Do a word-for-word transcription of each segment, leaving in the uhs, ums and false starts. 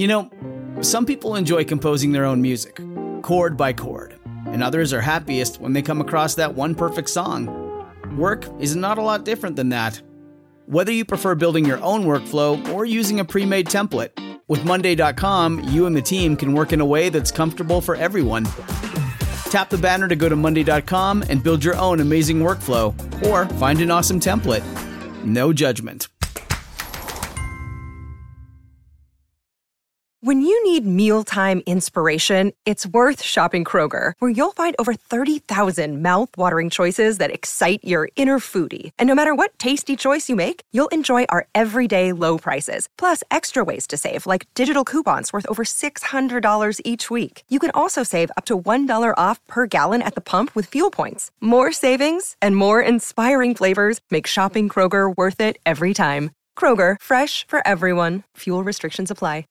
You know, some people enjoy composing their own music, chord by chord, and others are happiest when they come across that one perfect song. Work is not a lot different than that. Whether you prefer building your own workflow or using a pre-made template, with Monday dot com, you and the team can work in a way that's comfortable for everyone. Tap the banner to go to Monday dot com and build your own amazing workflow, or find an awesome template. No judgment. When you need mealtime inspiration, it's worth shopping Kroger, where you'll find over thirty thousand mouth-watering choices that excite your inner foodie. And no matter what tasty choice you make, you'll enjoy our everyday low prices, plus extra ways to save, like digital coupons worth over six hundred dollars each week. You can also save up to one dollar off per gallon at the pump with fuel points. More savings and more inspiring flavors make shopping Kroger worth it every time. Kroger, fresh for everyone. Fuel restrictions apply.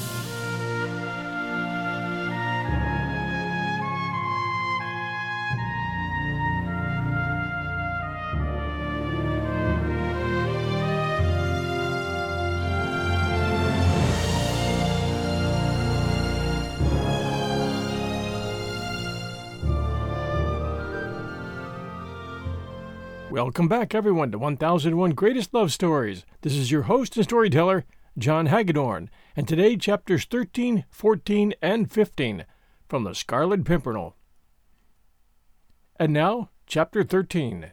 Welcome back, everyone, to one thousand one Greatest Love Stories. This is your host and storyteller, John Hagedorn, and today chapters thirteen, fourteen, and fifteen from The Scarlet Pimpernel. And now, chapter thirteen.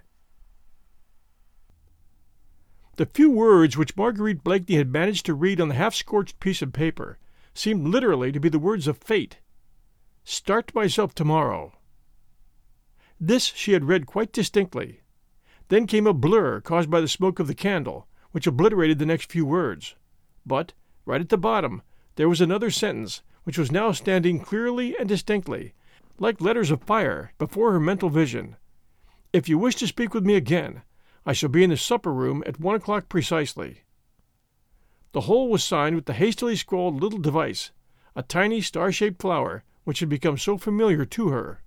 The few words which Marguerite Blakeney had managed to read on the half-scorched piece of paper seemed literally to be the words of fate. Start myself tomorrow. This she had read quite distinctly. Then came a blur caused by the smoke of the candle, which obliterated the next few words. But, right at the bottom, there was another sentence, which was now standing clearly and distinctly, like letters of fire, before her mental vision. If you wish to speak with me again, I shall be in the supper-room at one o'clock precisely. The whole was signed with the hastily scrawled little device, a tiny star-shaped flower, which had become so familiar to her.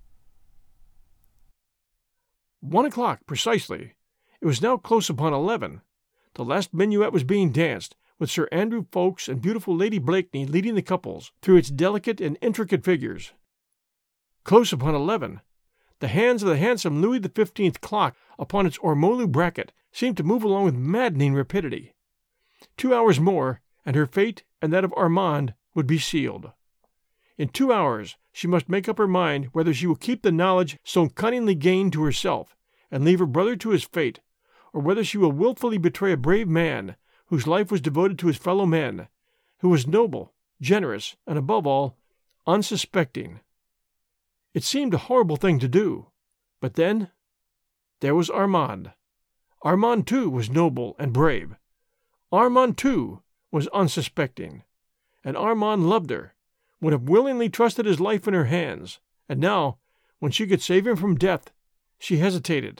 One o'clock, precisely. It was now close upon eleven. The last minuet was being danced, with Sir Andrew Ffoulkes and beautiful Lady Blakeney leading the couples through its delicate and intricate figures. Close upon eleven. The hands of the handsome Louis the Fifteenth clock upon its ormolu bracket seemed to move along with maddening rapidity. Two hours more, and her fate and that of Armand would be sealed. In two hours she must make up her mind whether she will keep the knowledge so cunningly gained to herself, and leave her brother to his fate, or whether she will wilfully betray a brave man, whose life was devoted to his fellow men, who was noble, generous, and above all, unsuspecting. It seemed a horrible thing to do, but then there was Armand. Armand, too, was noble and brave. Armand, too, was unsuspecting. And Armand loved her, would have willingly trusted his life in her hands, and now, when she could save him from death, she hesitated.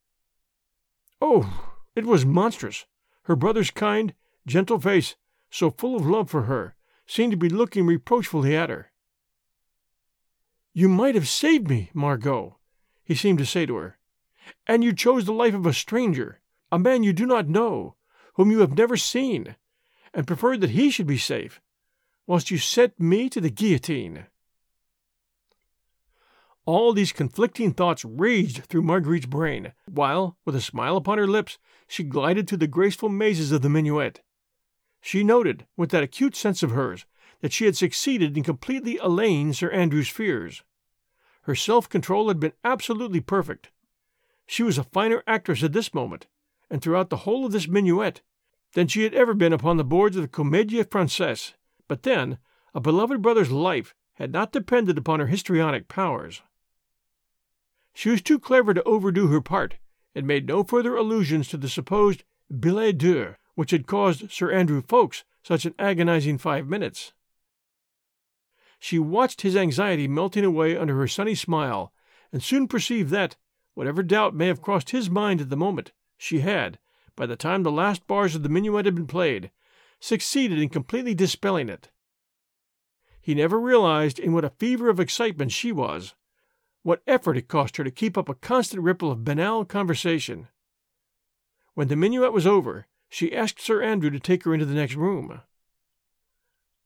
Oh, it was monstrous! Her brother's kind, gentle face, so full of love for her, seemed to be looking reproachfully at her. "You might have saved me, Margot," he seemed to say to her, "and you chose the life of a stranger, a man you do not know, whom you have never seen, and preferred that he should be safe, whilst you sent me to the guillotine." All these conflicting thoughts raged through Marguerite's brain, while, with a smile upon her lips, she glided through the graceful mazes of the minuet. She noted, with that acute sense of hers, that she had succeeded in completely allaying Sir Andrew's fears. Her self-control had been absolutely perfect. She was a finer actress at this moment, and throughout the whole of this minuet, than she had ever been upon the boards of the Comédie Française. But then, a beloved brother's life had not depended upon her histrionic powers. She was too clever to overdo her part, and made no further allusions to the supposed billet doux, which had caused Sir Andrew Ffoulkes such an agonizing five minutes. She watched his anxiety melting away under her sunny smile, and soon perceived that, whatever doubt may have crossed his mind at the moment, she had, by the time the last bars of the minuet had been played, succeeded in completely dispelling it. He never realized in what a fever of excitement she was, what effort it cost her to keep up a constant ripple of banal conversation. When the minuet was over, she asked Sir Andrew to take her into the next room.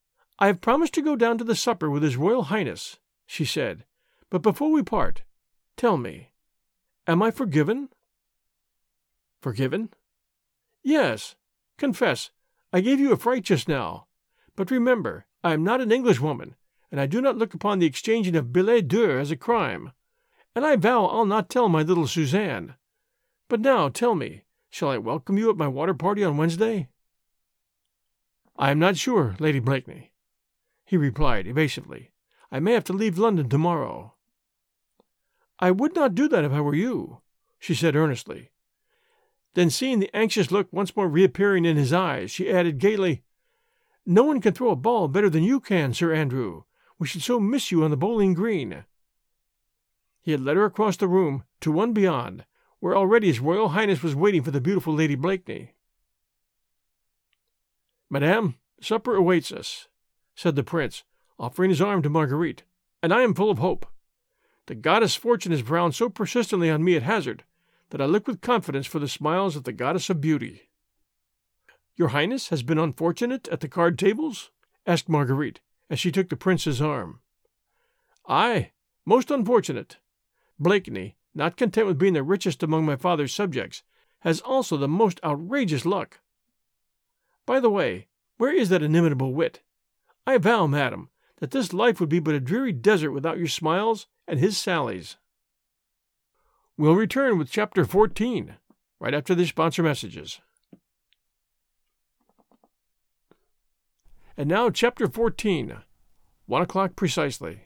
"I have promised to go down to the supper with His Royal Highness," she said. "But before we part, tell me, am I forgiven?" "Forgiven?" "Yes. Confess, I gave you a fright just now. But remember, I am not an Englishwoman, and I do not look upon the exchanging of billets doux as a crime. And I vow I'll not tell my little Suzanne. But now tell me, shall I welcome you at my water party on Wednesday?" "I am not sure, Lady Blakeney," he replied evasively. "I may have to leave London tomorrow." "I would not do that if I were you," she said earnestly. Then, seeing the anxious look once more reappearing in his eyes, she added gaily, "No one can throw a ball better than you can, Sir Andrew. We should so miss you on the bowling green." He had led her across the room to one beyond, where already His Royal Highness was waiting for the beautiful Lady Blakeney. "Madame, supper awaits us," said the prince, offering his arm to Marguerite, "and I am full of hope. The goddess Fortune has frowned so persistently on me at hazard that I look with confidence for the smiles of the goddess of beauty." "Your Highness has been unfortunate at the card tables?" asked Marguerite, as she took the prince's arm. "Aye, most unfortunate. Blakeney, not content with being the richest among my father's subjects, has also the most outrageous luck. By the way, where is that inimitable wit? I vow, madam, that this life would be but a dreary desert without your smiles and his sallies." We'll return with Chapter fourteen, right after these sponsor messages. And now Chapter fourteen, One o'clock precisely.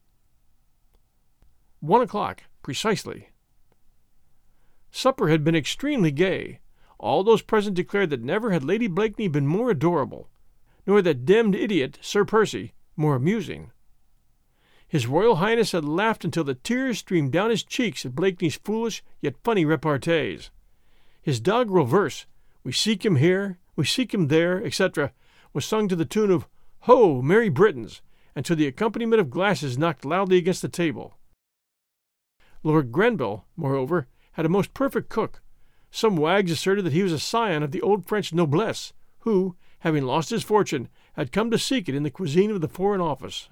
One o'clock precisely. Supper had been extremely gay. All those present declared that never had Lady Blakeney been more adorable, nor that demmed idiot, Sir Percy, more amusing. His Royal Highness had laughed until the tears streamed down his cheeks at Blakeney's foolish yet funny repartees. His doggerel verse, "We seek him here, we seek him there," et cetera, was sung to the tune of "Ho, Merry Britons," and to the accompaniment of glasses knocked loudly against the table. Lord Grenville, moreover, had a most perfect cook. Some wags asserted that he was a scion of the old French noblesse, who, having lost his fortune, had come to seek it in the cuisine of the Foreign Office.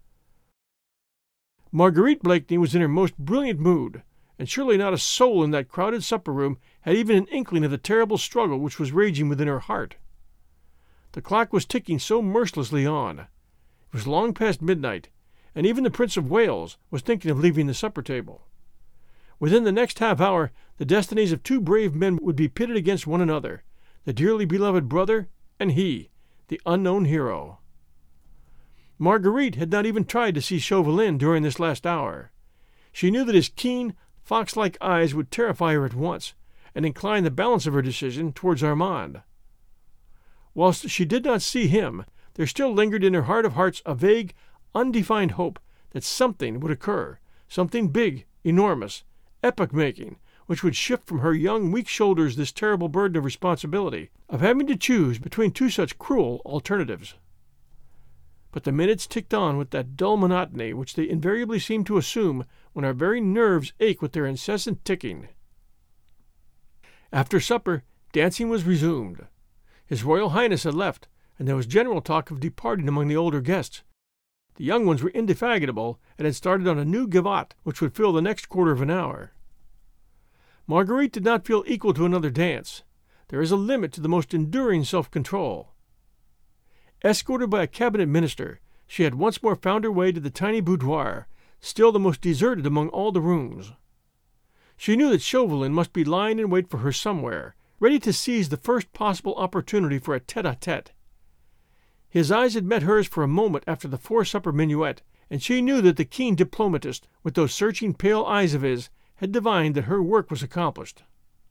Marguerite Blakeney was in her most brilliant mood, and surely not a soul in that crowded supper-room had even an inkling of the terrible struggle which was raging within her heart. The clock was ticking so mercilessly on. It was long past midnight, and even the Prince of Wales was thinking of leaving the supper-table. Within the next half-hour the destinies of two brave men would be pitted against one another, the dearly beloved brother and he, the unknown hero. Marguerite had not even tried to see Chauvelin during this last hour. She knew that his keen, fox-like eyes would terrify her at once, and incline the balance of her decision towards Armand. Whilst she did not see him, there still lingered in her heart of hearts a vague, undefined hope that something would occur, something big, enormous, epoch-making, which would shift from her young, weak shoulders this terrible burden of responsibility, of having to choose between two such cruel alternatives. But the minutes ticked on with that dull monotony which they invariably seem to assume when our very nerves ache with their incessant ticking. After supper, dancing was resumed. His Royal Highness had left, and there was general talk of departing among the older guests. The young ones were indefatigable, and had started on a new gavotte which would fill the next quarter of an hour. Marguerite did not feel equal to another dance. There is a limit to the most enduring self-control. Escorted by a cabinet minister, she had once more found her way to the tiny boudoir, still the most deserted among all the rooms. She knew that Chauvelin must be lying in wait for her somewhere, ready to seize the first possible opportunity for a tete-a-tete. His eyes had met hers for a moment after the four-supper minuet, and she knew that the keen diplomatist, with those searching pale eyes of his, had divined that her work was accomplished.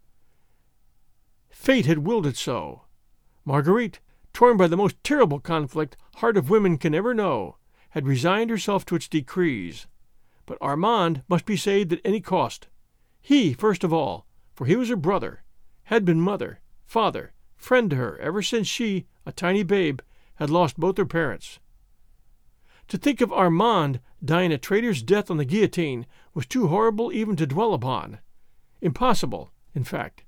Fate had willed it so. Marguerite, torn by the most terrible conflict heart of women can ever know, had resigned herself to its decrees. But Armand must be saved at any cost. He, first of all, for he was her brother, had been mother, father, friend to her ever since she, a tiny babe, had lost both her parents. To think of Armand dying a traitor's death on the guillotine was too horrible even to dwell upon. Impossible, in fact.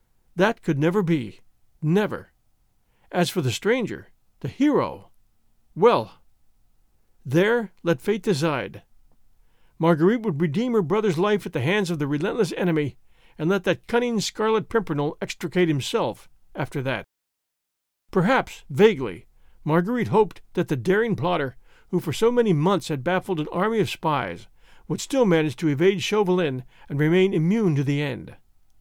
That could never be. Never. As for the stranger, the hero, Well, there let fate decide. Marguerite would redeem her brother's life at the hands of the relentless enemy, and let that cunning Scarlet Pimpernel extricate himself after that. Perhaps, vaguely, Marguerite hoped that the daring plotter, who for so many months had baffled an army of spies, would still manage to evade Chauvelin and remain immune to the end.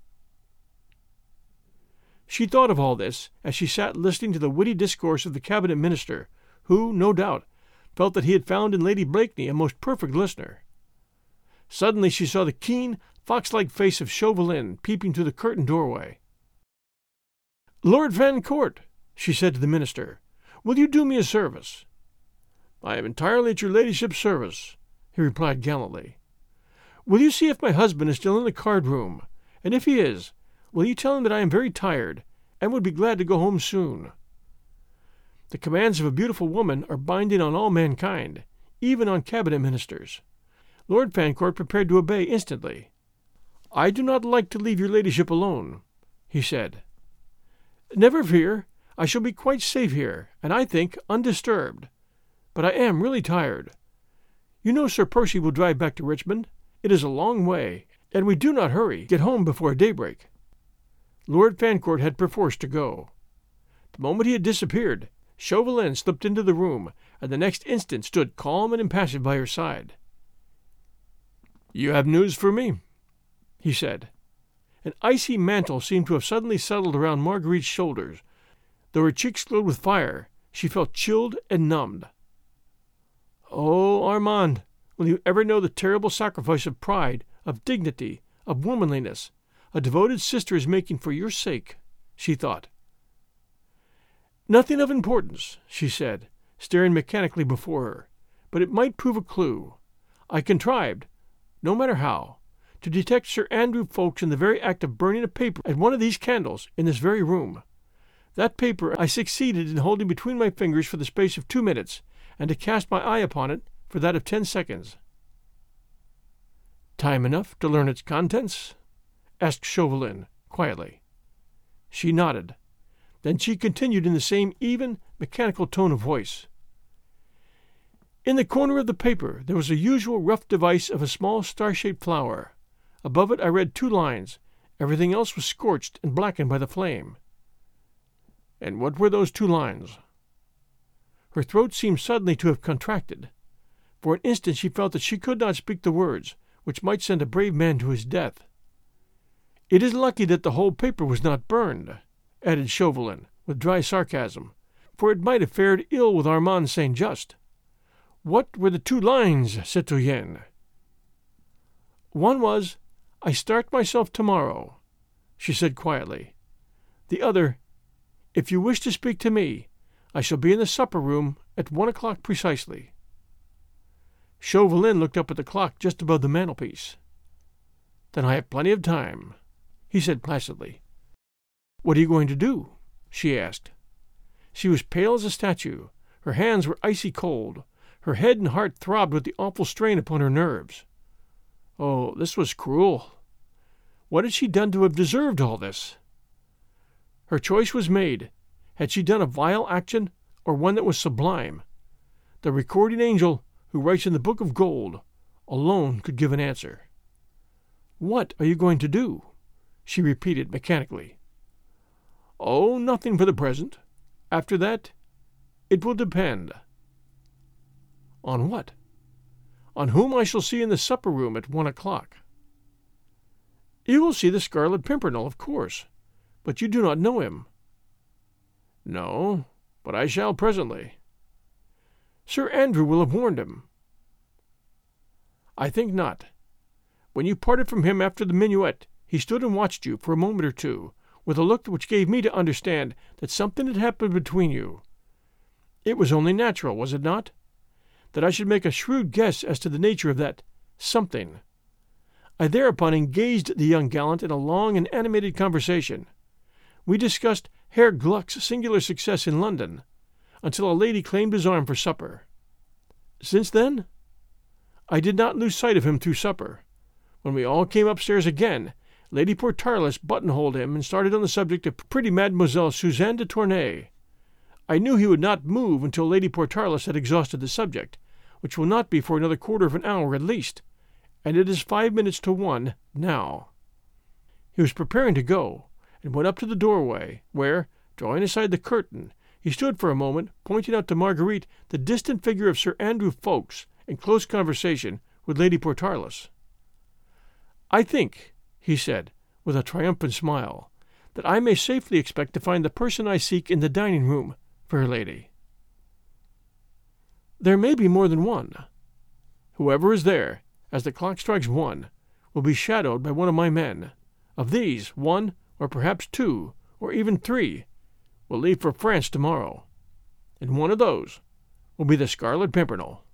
She thought of all this as she sat listening to the witty discourse of the cabinet minister, who, no doubt, felt that he had found in Lady Blakeney a most perfect listener. Suddenly she saw the keen, fox-like face of Chauvelin peeping through the curtained doorway. "Lord Fancourt," she said to the minister, "will you do me a service?" "I am entirely at your ladyship's service," he replied gallantly. "Will you see if my husband is still in the card-room, and if he is, will you tell him that I am very tired, and would be glad to go home soon? The commands of a beautiful woman are binding on all mankind, even on cabinet ministers." Lord Fancourt prepared to obey instantly. "I do not like to leave your ladyship alone," he said. "Never fear, I shall be quite safe here, and I think undisturbed. But I am really tired. You know Sir Percy will drive back to Richmond. It is a long way, and we do not hurry get home before daybreak." Lord Fancourt had perforce to go. The moment he had disappeared, Chauvelin slipped into the room, and the next instant stood calm and impassive by her side. "You have news for me," he said. An icy mantle seemed to have suddenly settled around Marguerite's shoulders. Though her cheeks glowed with fire, she felt chilled and numbed. "Oh, Armand, will you ever know the terrible sacrifice of pride, of dignity, of womanliness, a devoted sister is making for your sake?" she thought. "Nothing of importance," she said, staring mechanically before her, "but it might prove a clue. I contrived, no matter how, to detect Sir Andrew Ffoulkes in the very act of burning a paper at one of these candles in this very room. That paper I succeeded in holding between my fingers for the space of two minutes, and to cast my eye upon it for that of ten seconds." "Time enough to learn its contents?" asked Chauvelin, quietly. She nodded. Then she continued in the same even, mechanical tone of voice. "In the corner of the paper there was the usual rough device of a small star-shaped flower. Above it I read two lines. Everything else was scorched and blackened by the flame." "And what were those two lines?" Her throat seemed suddenly to have contracted. For an instant she felt that she could not speak the words, which might send a brave man to his death. "It is lucky that the whole paper was not burned," added Chauvelin, with dry sarcasm, "for it might have fared ill with Armand Saint Just. What were the two lines, citoyenne?" "One was, 'I start myself tomorrow,'" she said quietly. "The other, 'If you wish to speak to me, I shall be in the supper-room at one o'clock precisely.'" Chauvelin looked up at the clock just above the mantelpiece. "Then I have plenty of time," he said placidly. "What are you going to do?" she asked. She was pale as a statue. Her hands were icy cold. Her head and heart throbbed with the awful strain upon her nerves. Oh, this was cruel. What had she done to have deserved all this? Her choice was made. Had she done a vile action, or one that was sublime? The recording angel, who writes in the book of gold, alone could give an answer. "What are you going to do?" she repeated mechanically. "Oh, nothing for the present. After that, it will depend." "On what?" "On whom I shall see in the supper-room at one o'clock." "You will see the Scarlet Pimpernel, of course. But you do not know him." "No, but I shall presently." "Sir Andrew will have warned him." "I think not. When you parted from him after the minuet, he stood and watched you for a moment or two, with a look which gave me to understand that something had happened between you. It was only natural, was it not, that I should make a shrewd guess as to the nature of that something. I thereupon engaged the young gallant in a long and animated conversation. We discussed Herr Gluck's singular success in London, until a lady claimed his arm for supper. Since then, I did not lose sight of him through supper. When we all came upstairs again, Lady Portarles buttonholed him and started on the subject of pretty Mademoiselle Suzanne de Tournay. I knew he would not move until Lady Portarles had exhausted the subject, which will not be for another quarter of an hour at least, and it is five minutes to one now. He was preparing to go, and went up to the doorway, where, drawing aside the curtain, he stood for a moment, pointing out to Marguerite the distant figure of Sir Andrew Ffoulkes in close conversation with Lady Portarles. "I think," he said, with a triumphant smile, "that I may safely expect to find the person I seek in the dining-room, fair lady." "There may be more than one. Whoever is there, as the clock strikes one, will be shadowed by one of my men. Of these, one, or perhaps two, or even three, will leave for France tomorrow, and one of those will be the Scarlet Pimpernel."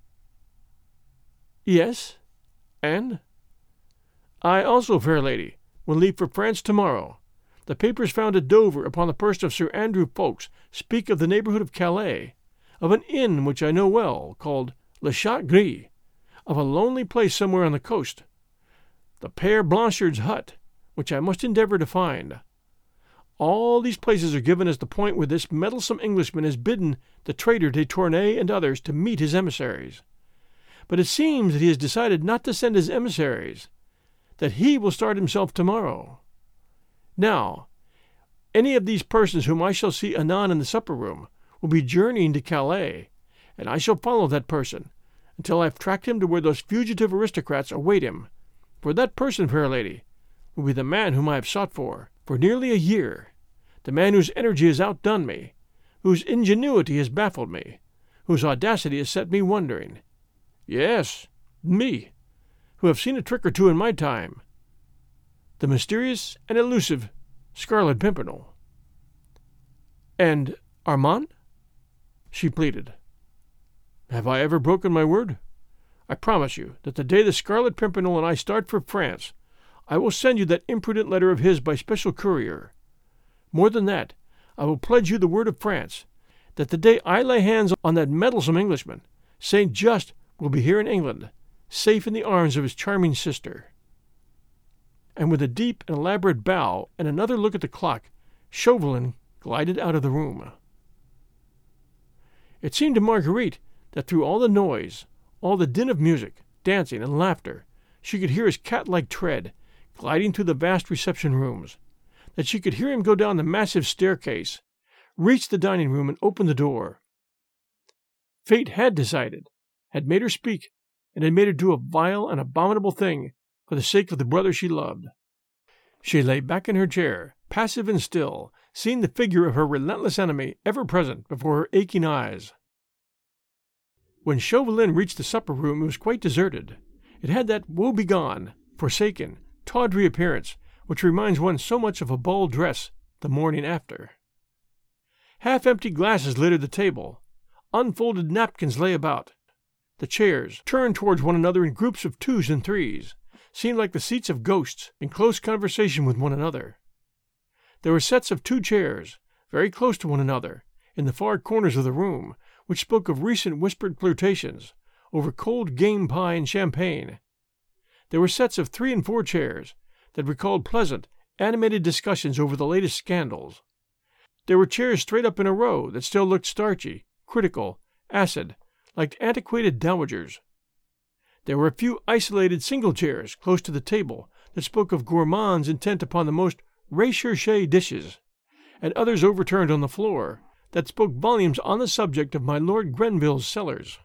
"Yes, and?" "I also, fair lady, will leave for France tomorrow. The papers found at Dover upon the person of Sir Andrew Ffoulkes speak of the neighborhood of Calais, of an inn which I know well, called Le Chat Gris, of a lonely place somewhere on the coast, the Père Blanchard's hut, which I must endeavor to find. All these places are given as the point where this meddlesome Englishman has bidden the traitor de Tournay and others to meet his emissaries. But it seems that he has decided not to send his emissaries, that he will start himself tomorrow. Now, any of these persons whom I shall see anon in the supper-room will be journeying to Calais, and I shall follow that person until I have tracked him to where those fugitive aristocrats await him, for that person, fair lady, will be the man whom I have sought for, for nearly a year, the man whose energy has outdone me, whose ingenuity has baffled me, whose audacity has set me wondering. Yes, me, who have seen a trick or two in my time. The mysterious and elusive Scarlet Pimpernel." "And Armand?" she pleaded. "Have I ever broken my word? I promise you that the day the Scarlet Pimpernel and I start for France, I will send you that imprudent letter of his by special courier. More than that, I will pledge you the word of France, that the day I lay hands on that meddlesome Englishman, Saint Just will be here in England, safe in the arms of his charming sister." And with a deep and elaborate bow and another look at the clock, Chauvelin glided out of the room. It seemed to Marguerite that through all the noise, all the din of music, dancing, and laughter, she could hear his cat-like tread gliding through the vast reception-rooms, that she could hear him go down the massive staircase, reach the dining-room, and open the door. Fate had decided, had made her speak, and had made her do a vile and abominable thing for the sake of the brother she loved. She lay back in her chair, passive and still, seeing the figure of her relentless enemy ever present before her aching eyes. When Chauvelin reached the supper-room, it was quite deserted. It had that woe-begone, forsaken, tawdry appearance which reminds one so much of a ball dress the morning after. Half-empty glasses littered the table. Unfolded napkins lay about. The chairs, turned towards one another in groups of twos and threes, seemed like the seats of ghosts in close conversation with one another. There were sets of two chairs, very close to one another, in the far corners of the room, which spoke of recent whispered flirtations over cold game pie and champagne. There were sets of three and four chairs that recalled pleasant, animated discussions over the latest scandals. There were chairs straight up in a row that still looked starchy, critical, acid, like antiquated dowagers. There were a few isolated single chairs close to the table that spoke of gourmands intent upon the most recherché dishes, and others overturned on the floor that spoke volumes on the subject of my Lord Grenville's cellars.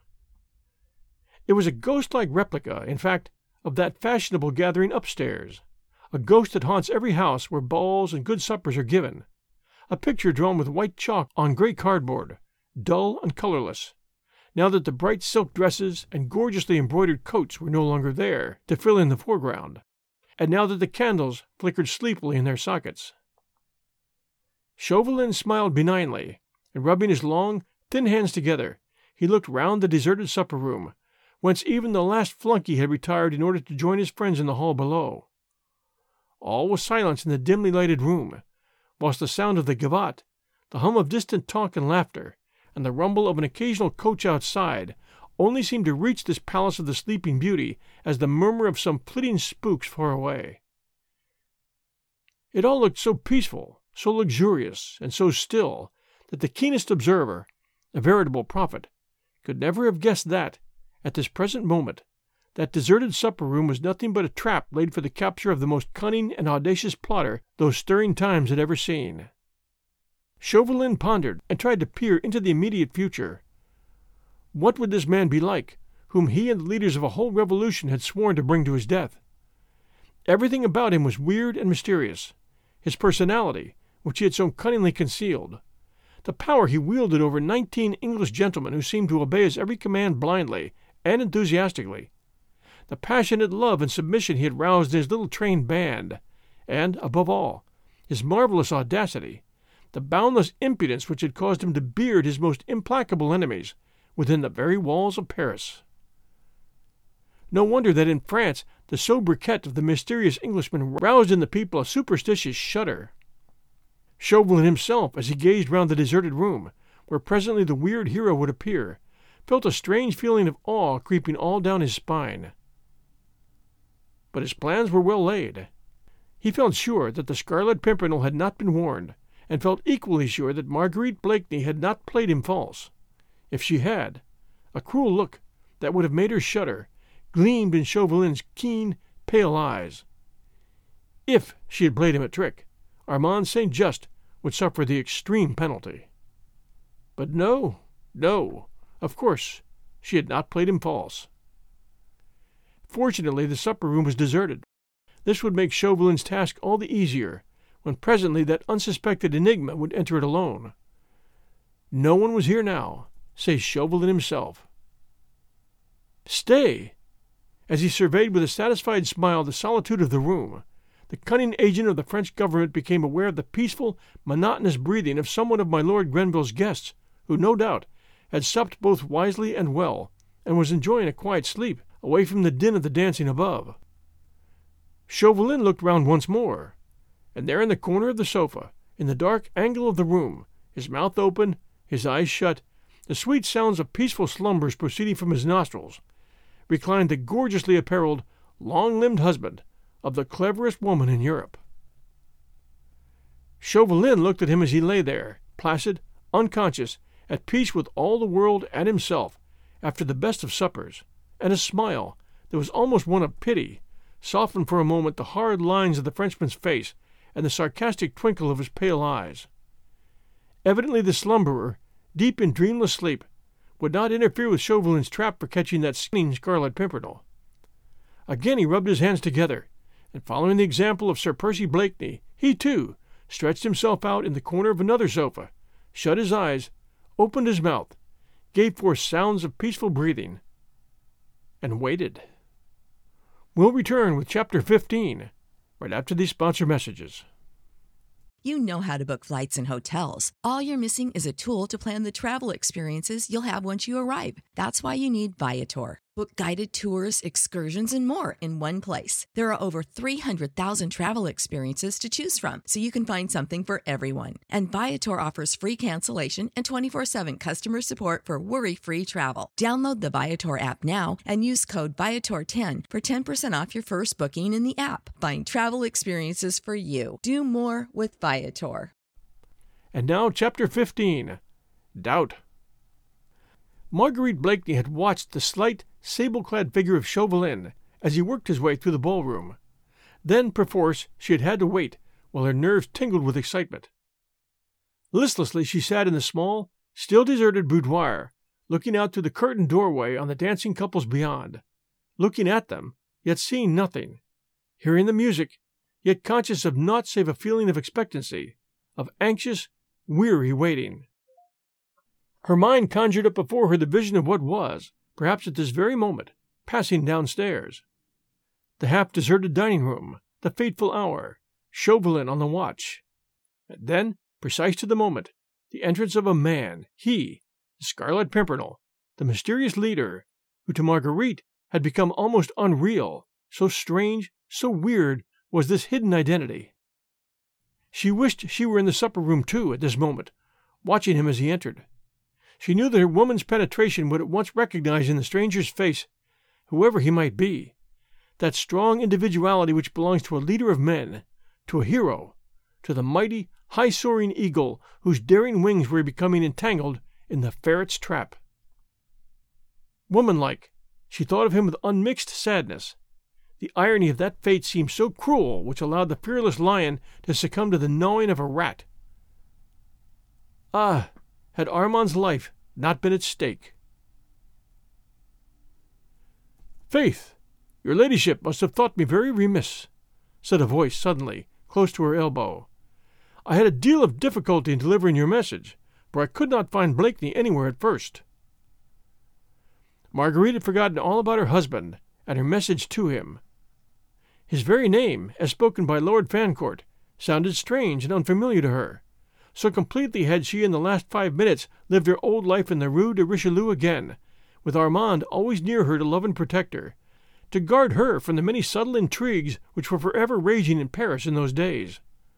It was a ghost-like replica, in fact, of that fashionable gathering upstairs, a ghost that haunts every house where balls and good suppers are given, a picture drawn with white chalk on grey cardboard, dull and colourless, now that the bright silk dresses and gorgeously embroidered coats were no longer there to fill in the foreground, and now that the candles flickered sleepily in their sockets. Chauvelin smiled benignly, and rubbing his long, thin hands together, he looked round the deserted supper-room, whence even the last flunky had retired in order to join his friends in the hall below. All was silence in the dimly lighted room, whilst the sound of the gavotte, the hum of distant talk and laughter, and the rumble of an occasional coach outside only seemed to reach this palace of the Sleeping Beauty as the murmur of some flitting spooks far away. It all looked so peaceful, so luxurious, and so still, that the keenest observer, a veritable prophet, could never have guessed that, at this present moment, that deserted supper-room was nothing but a trap laid for the capture of the most cunning and audacious plotter those stirring times had ever seen. Chauvelin pondered and tried to peer into the immediate future. What would this man be like, whom he and the leaders of a whole revolution had sworn to bring to his death? Everything about him was weird and mysterious. His personality, which he had so cunningly concealed, the power he wielded over nineteen English gentlemen who seemed to obey his every command blindly and enthusiastically, the passionate love and submission he had roused in his little trained band, and, above all, his marvelous audacity, the boundless impudence which had caused him to beard his most implacable enemies within the very walls of Paris. No wonder that in France the sobriquet of the mysterious Englishman roused in the people a superstitious shudder. Chauvelin himself, as he gazed round the deserted room, where presently the weird hero would appear, felt a strange feeling of awe creeping all down his spine. But his plans were well laid. He felt sure that the Scarlet Pimpernel had not been warned, and felt equally sure that Marguerite Blakeney had not played him false. If she had, a cruel look that would have made her shudder gleamed in Chauvelin's keen, pale eyes. If she had played him a trick, Armand Saint Just would suffer the extreme penalty. But no, no, of course, she had not played him false. Fortunately, the supper-room was deserted. This would make Chauvelin's task all the easier, when presently that unsuspected enigma would enter it alone. No one was here now, save Chauvelin himself. Stay! As he surveyed with a satisfied smile the solitude of the room, the cunning agent of the French government became aware of the peaceful, monotonous breathing of someone of my Lord Grenville's guests, who, no doubt, had supped both wisely and well, and was enjoying a quiet sleep away from the din of the dancing above. Chauvelin looked round once more, and there in the corner of the sofa, in the dark angle of the room, his mouth open, his eyes shut, the sweet sounds of peaceful slumbers proceeding from his nostrils, reclined the gorgeously apparelled, long-limbed husband of the cleverest woman in Europe. Chauvelin looked at him as he lay there, placid, unconscious, at peace with all the world and himself, after the best of suppers, and a smile, that was almost one of pity, softened for a moment the hard lines of the Frenchman's face and the sarcastic twinkle of his pale eyes. Evidently the slumberer, deep in dreamless sleep, would not interfere with Chauvelin's trap for catching that skinning Scarlet Pimpernel. Again he rubbed his hands together, and following the example of Sir Percy Blakeney, he, too, stretched himself out in the corner of another sofa, shut his eyes, opened his mouth, gave forth sounds of peaceful breathing, and waited. We'll return with Chapter fifteen, right after these sponsor messages. You know how to book flights and hotels. All you're missing is a tool to plan the travel experiences you'll have once you arrive. That's why you need Viator. Book guided tours, excursions, and more in one place. There are over three hundred thousand travel experiences to choose from, so you can find something for everyone. And Viator offers free cancellation and twenty-four seven customer support for worry-free travel. Download the Viator app now and use code Viator ten for ten percent off your first booking in the app. Find travel experiences for you. Do more with Viator. And now Chapter fifteen, Doubt. Marguerite Blakeney had watched the slight, sable-clad figure of Chauvelin as he worked his way through the ballroom. Then, perforce, she had had to wait, while her nerves tingled with excitement. Listlessly she sat in the small, still deserted boudoir, looking out through the curtained doorway on the dancing couples beyond, looking at them, yet seeing nothing, hearing the music, yet conscious of naught save a feeling of expectancy, of anxious, weary waiting. Her mind conjured up before her the vision of what was, perhaps at this very moment, passing downstairs. The half-deserted dining-room, the fateful hour, Chauvelin on the watch. And then, precise to the moment, the entrance of a man, he, the Scarlet Pimpernel, the mysterious leader, who to Marguerite had become almost unreal, so strange, so weird was this hidden identity. She wished she were in the supper-room too at this moment, watching him as he entered. She knew that her woman's penetration would at once recognize in the stranger's face, whoever he might be, that strong individuality which belongs to a leader of men, to a hero, to the mighty, high-soaring eagle whose daring wings were becoming entangled in the ferret's trap. Womanlike, she thought of him with unmixed sadness. The irony of that fate seemed so cruel which allowed the fearless lion to succumb to the gnawing of a rat. Ah, had Armand's life not been at stake! "Faith, your ladyship must have thought me very remiss," said a voice suddenly, close to her elbow. "I had a deal of difficulty in delivering your message, for I could not find Blakeney anywhere at first." Marguerite had forgotten all about her husband and her message to him. His very name, as spoken by Lord Fancourt, sounded strange and unfamiliar to her. So completely had she in the last five minutes lived her old life in the Rue de Richelieu again, with Armand always near her to love and protect her, to guard her from the many subtle intrigues which were forever raging in Paris in those days.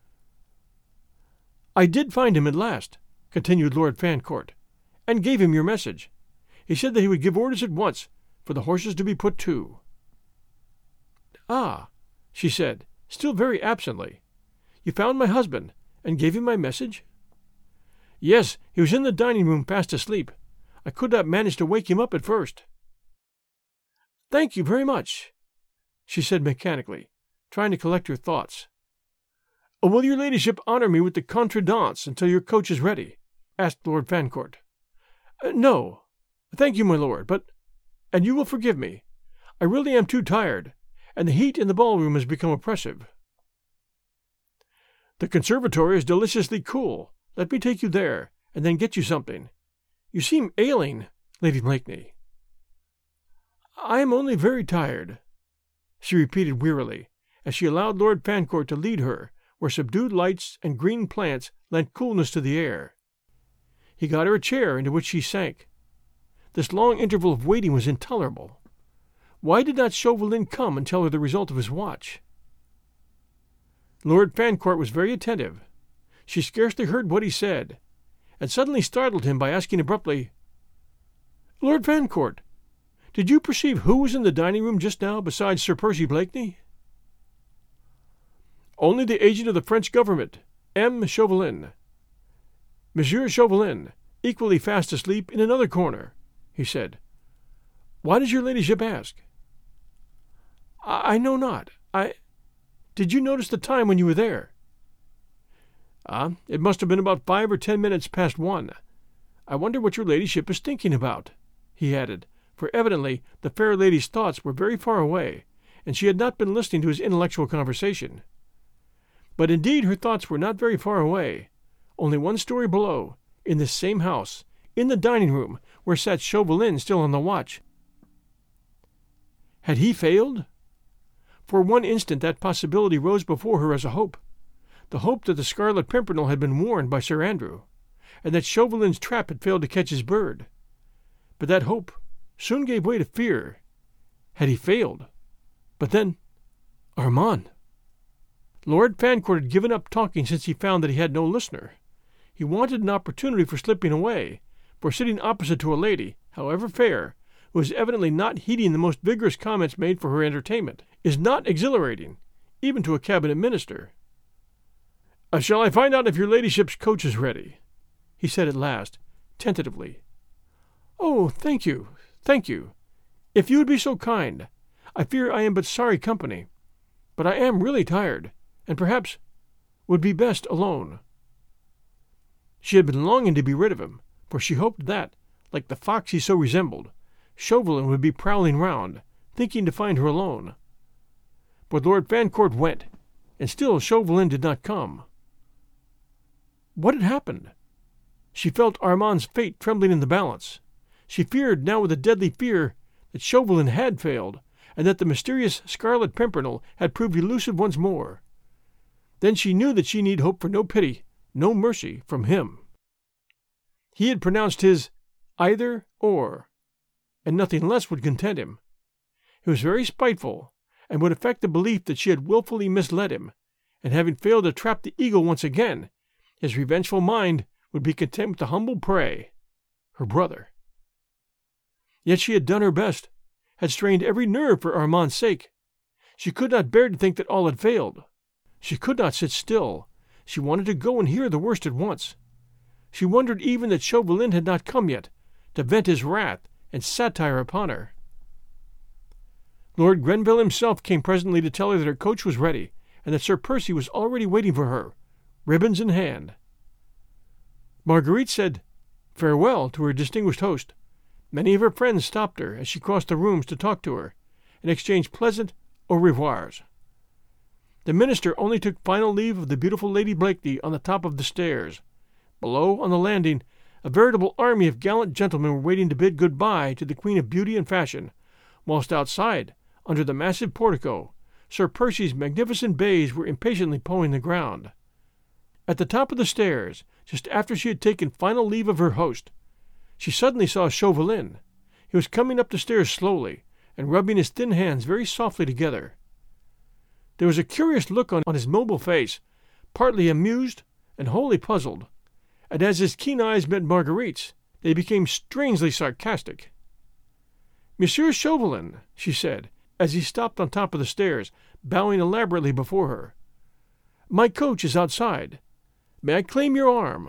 "I did find him at last," continued Lord Fancourt, "and gave him your message. He said that he would give orders at once for the horses to be put to." "Ah," she said, still very absently, "you found my husband, and gave him my message?" "Yes, he was in the dining-room fast asleep. I could not manage to wake him up at first." "Thank you very much," she said mechanically, trying to collect her thoughts. "Will your ladyship honour me with the contredanse until your coach is ready?" asked Lord Fancourt. Uh, "No, thank you, my lord, but— and you will forgive me. I really am too tired, and the heat in the ballroom has become oppressive." "The conservatory is deliciously cool. Let me take you there, and then get you something. You seem ailing, Lady Blakeney." "I am only very tired," she repeated wearily, as she allowed Lord Fancourt to lead her where subdued lights and green plants lent coolness to the air. He got her a chair into which she sank. This long interval of waiting was intolerable. Why did not Chauvelin come and tell her the result of his watch? Lord Fancourt was very attentive. She scarcely heard what he said, and suddenly startled him by asking abruptly, "Lord Fancourt, did you perceive who was in the dining-room just now besides Sir Percy Blakeney?" "Only the agent of the French government, M. Chauvelin. Monsieur Chauvelin, equally fast asleep in another corner," he said. "Why does your ladyship ask?" I, I know not. I... Did you notice the time when you were there?" "Ah, it must have been about five or ten minutes past one. I wonder what your ladyship is thinking about," he added, for evidently the fair lady's thoughts were very far away, and she had not been listening to his intellectual conversation. But indeed her thoughts were not very far away, only one story below, in this same house, in the dining-room, where sat Chauvelin still on the watch. Had he failed? For one instant that possibility rose before her as a hope, the hope that the Scarlet Pimpernel had been warned by Sir Andrew, and that Chauvelin's trap had failed to catch his bird. But that hope soon gave way to fear. Had he failed? But then, Armand! Lord Fancourt had given up talking since he found that he had no listener. He wanted an opportunity for slipping away, for sitting opposite to a lady, however fair, who was evidently not heeding the most vigorous comments made for her entertainment, is not exhilarating, even to a cabinet minister. Uh, "Shall I find out if your ladyship's coach is ready?" he said at last, tentatively. "Oh, thank you, thank you. If you would be so kind. I fear I am but sorry company. But I am really tired, and perhaps would be best alone." She had been longing to be rid of him, for she hoped that, like the fox he so resembled, Chauvelin would be prowling round, thinking to find her alone. But Lord Fancourt went, and still Chauvelin did not come. What had happened? She felt Armand's fate trembling in the balance. She feared now with a deadly fear that Chauvelin had failed, and that the mysterious Scarlet Pimpernel had proved elusive once more. Then she knew that she need hope for no pity, no mercy from him. He had pronounced his either or, and nothing less would content him. He was very spiteful, and would affect the belief that she had wilfully misled him, and having failed to trap the eagle once again, his revengeful mind would be content with the humble prey, her brother. Yet she had done her best, had strained every nerve for Armand's sake. She could not bear to think that all had failed. She could not sit still. She wanted to go and hear the worst at once. She wondered even that Chauvelin had not come yet, to vent his wrath and satire upon her. Lord Grenville himself came presently to tell her that her coach was ready, and that Sir Percy was already waiting for her, ribbons in hand. Marguerite said farewell to her distinguished host. Many of her friends stopped her as she crossed the rooms to talk to her, and exchanged pleasant au revoirs. The minister only took final leave of the beautiful Lady Blakeney on the top of the stairs. Below, on the landing, a veritable army of gallant gentlemen were waiting to bid good-bye to the Queen of Beauty and Fashion, whilst outside, under the massive portico, Sir Percy's magnificent bays were impatiently pawing the ground. At the top of the stairs, just after she had taken final leave of her host, she suddenly saw Chauvelin. He was coming up the stairs slowly, and rubbing his thin hands very softly together. There was a curious look on, on his mobile face, partly amused and wholly puzzled, and as his keen eyes met Marguerite's, they became strangely sarcastic. "Monsieur Chauvelin," she said, as he stopped on top of the stairs, bowing elaborately before her, "my coach is outside. May I claim your arm?"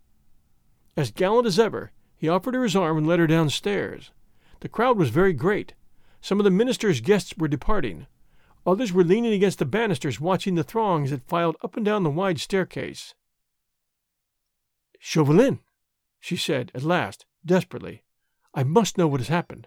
As gallant as ever, he offered her his arm and led her downstairs. The crowd was very great. Some of the minister's guests were departing. Others were leaning against the banisters watching the throngs that filed up and down the wide staircase. "Chauvelin," she said at last, desperately, "I must know what has happened."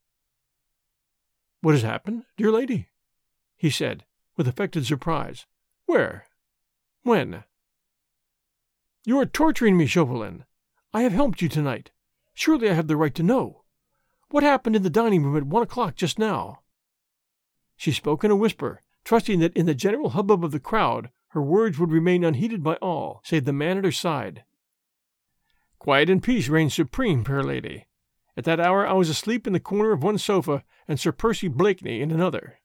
"What has happened, dear lady?" he said, with affected surprise. "Where? When?" "You are torturing me, Chauvelin. I have helped you tonight. Surely I have the right to know. What happened in the dining room at one o'clock just now?" She spoke in a whisper, trusting that in the general hubbub of the crowd her words would remain unheeded by all, save the man at her side. "Quiet and peace reigned supreme, fair lady. At that hour I was asleep in the corner of one sofa, and Sir Percy Blakeney in another."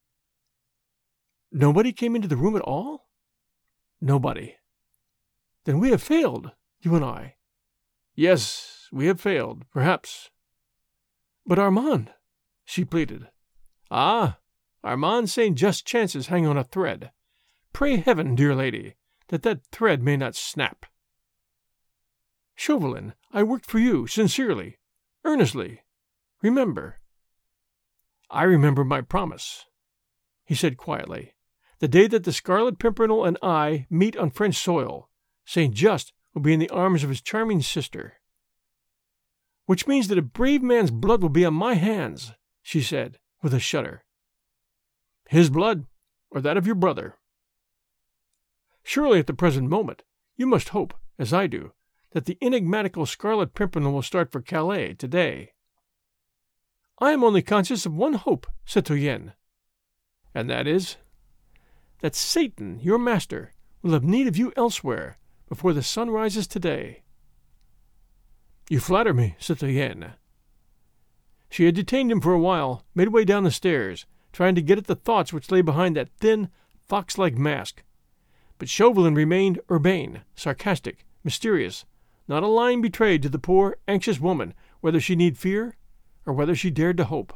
"Nobody came into the room at all?" "Nobody." "Then we have failed, you and I." "Yes, we have failed, perhaps." "But Armand," she pleaded. "Ah, Armand Saint Just chances hang on a thread. Pray heaven, dear lady, that that thread may not snap." "Chauvelin, I worked for you, sincerely, earnestly. Remember." "I remember my promise," he said quietly. "The day that the Scarlet Pimpernel and I meet on French soil, Saint Just will be in the arms of his charming sister." "Which means that a brave man's blood will be on my hands," she said, with a shudder. "His blood, or that of your brother." "Surely at the present moment you must hope, as I do, that the enigmatical Scarlet Pimpernel will start for Calais today." "I am only conscious of one hope, citoyenne." "And that is?" "That Satan, your master, will have need of you elsewhere before the sun rises today." "You flatter me, citoyenne." She had detained him for a while, midway down the stairs, trying to get at the thoughts which lay behind that thin, fox-like mask. But Chauvelin remained urbane, sarcastic, mysterious. Not a line betrayed to the poor, anxious woman whether she need fear or whether she dared to hope.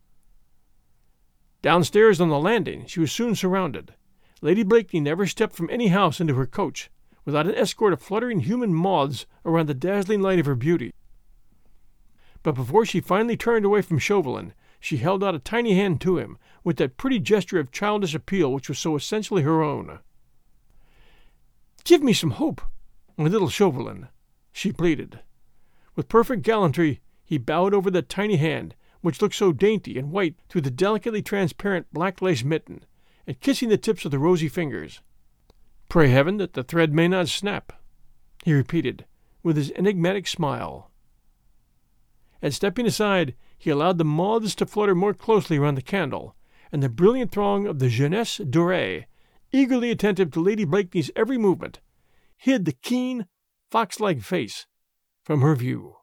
Downstairs on the landing she was soon surrounded. Lady Blakeney never stepped from any house into her coach without an escort of fluttering human moths around the dazzling light of her beauty. But before she finally turned away from Chauvelin, she held out a tiny hand to him with that pretty gesture of childish appeal which was so essentially her own. "Give me some hope, my little Chauvelin," she pleaded. With perfect gallantry he bowed over that tiny hand, which looked so dainty and white through the delicately transparent black lace mitten, and kissing the tips of the rosy fingers. "Pray heaven that the thread may not snap," he repeated, with his enigmatic smile. And stepping aside, he allowed the moths to flutter more closely round the candle, and the brilliant throng of the jeunesse dorée, eagerly attentive to Lady Blakeney's every movement, hid the keen, fox-like face from her view.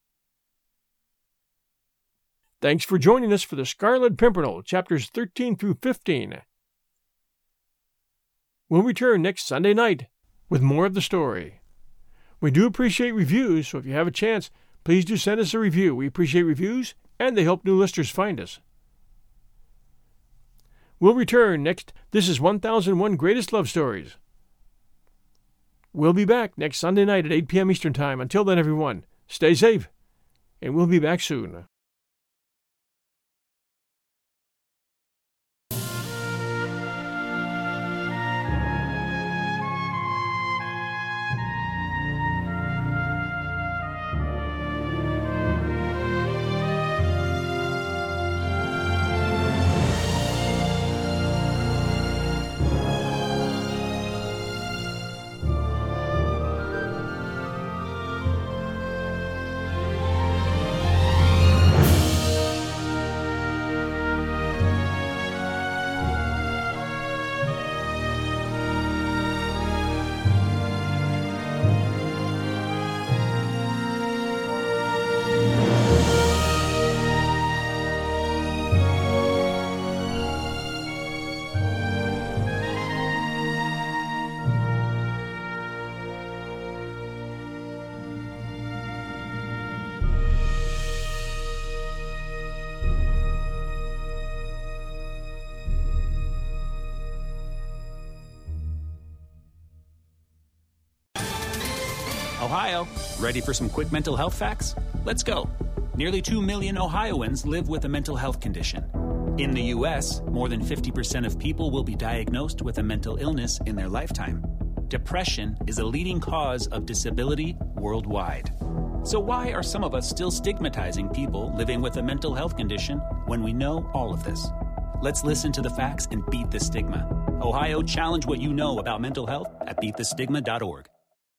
Thanks for joining us for the Scarlet Pimpernel, chapters thirteen through fifteen. We'll return next Sunday night with more of the story. We do appreciate reviews, so if you have a chance, please do send us a review. We appreciate reviews, and they help new listeners find us. We'll return next. This is one thousand one Greatest Love Stories. We'll be back next Sunday night at eight p.m. Eastern Time. Until then, everyone, stay safe, and we'll be back soon. Ohio, ready for some quick mental health facts? Let's go. Nearly two million Ohioans live with a mental health condition. In the U S, more than fifty percent of people will be diagnosed with a mental illness in their lifetime. Depression is a leading cause of disability worldwide. So why are some of us still stigmatizing people living with a mental health condition when we know all of this? Let's listen to the facts and beat the stigma. Ohio, challenge what you know about mental health at beat the stigma dot org.